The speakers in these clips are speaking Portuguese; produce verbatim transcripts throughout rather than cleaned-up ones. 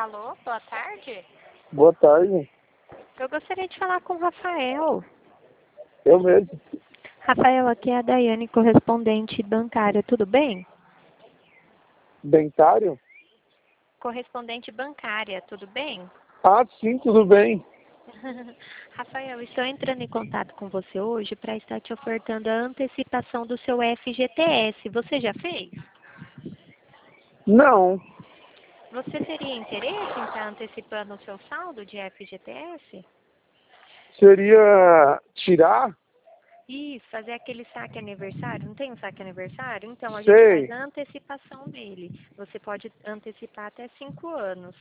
Alô, boa tarde. Boa tarde. Eu gostaria de falar com o Rafael. Eu mesmo. Rafael, aqui é a Daiane, correspondente bancária, tudo bem? Dentário? Correspondente bancária, tudo bem? Ah, sim, tudo bem. Rafael, estou entrando em contato com você hoje para estar te ofertando a antecipação do seu F G T S. Você já fez? Não. Você teria interesse em estar antecipando o seu saldo de F G T S? Seria tirar? Isso, fazer aquele saque aniversário. Não tem um saque aniversário? Então, a gente faz Sei. a antecipação dele. Você pode antecipar até cinco anos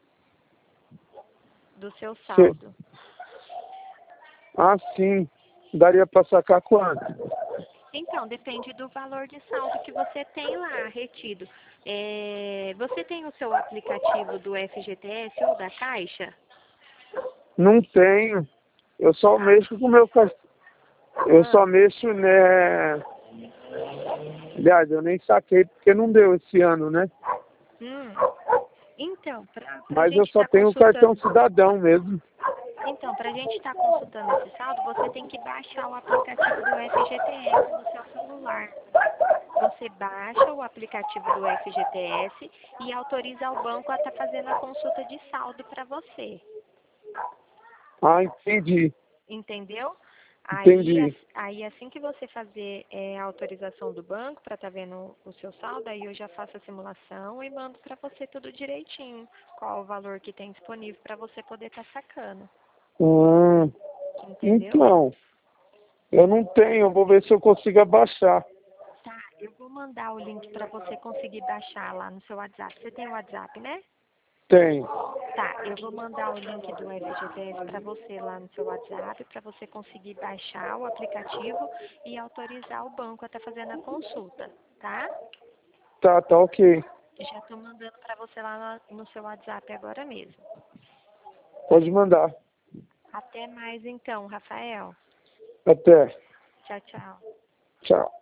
do seu Se- saldo. Ah, sim. Daria para sacar quanto? Então, depende do valor de saldo que você tem lá retido. É, você tem o seu aplicativo do F G T S ou da Caixa? Não tenho. Eu só Ah, mexo com o meu cartão. Eu ah, só mexo, né? Aliás, eu nem saquei porque não deu esse ano, né? hum. Então, para a Mas eu gente só estar tenho o cartão consultando. cidadão mesmo. Então, para a gente estar consultando esse saldo, você tem que baixar o aplicativo do F G T S no seu celular. Você baixa o aplicativo do F G T S e autoriza o banco a estar fazendo a consulta de saldo para você. Ah, entendi. Entendeu? Aí, Entendi. as- aí assim que você fazer é, a autorização do banco para estar vendo o seu saldo, aí eu já faço a simulação e mando para você tudo direitinho. Qual o valor que tem disponível para você poder estar sacando. Hum, Entendeu? então, eu não tenho. Eu vou ver se eu consigo abaixar. Tá, eu vou mandar o link para você conseguir baixar lá no seu WhatsApp. Você tem o WhatsApp, né? Tenho. Tá, eu vou mandar o link do F G T S para você lá no seu WhatsApp, para você conseguir baixar o aplicativo e autorizar o banco a estar fazendo a consulta, tá? Tá, tá ok. Já estou mandando para você lá no no seu WhatsApp agora mesmo. Pode mandar. Até mais então, Rafael. Até. Tchau, tchau. Tchau.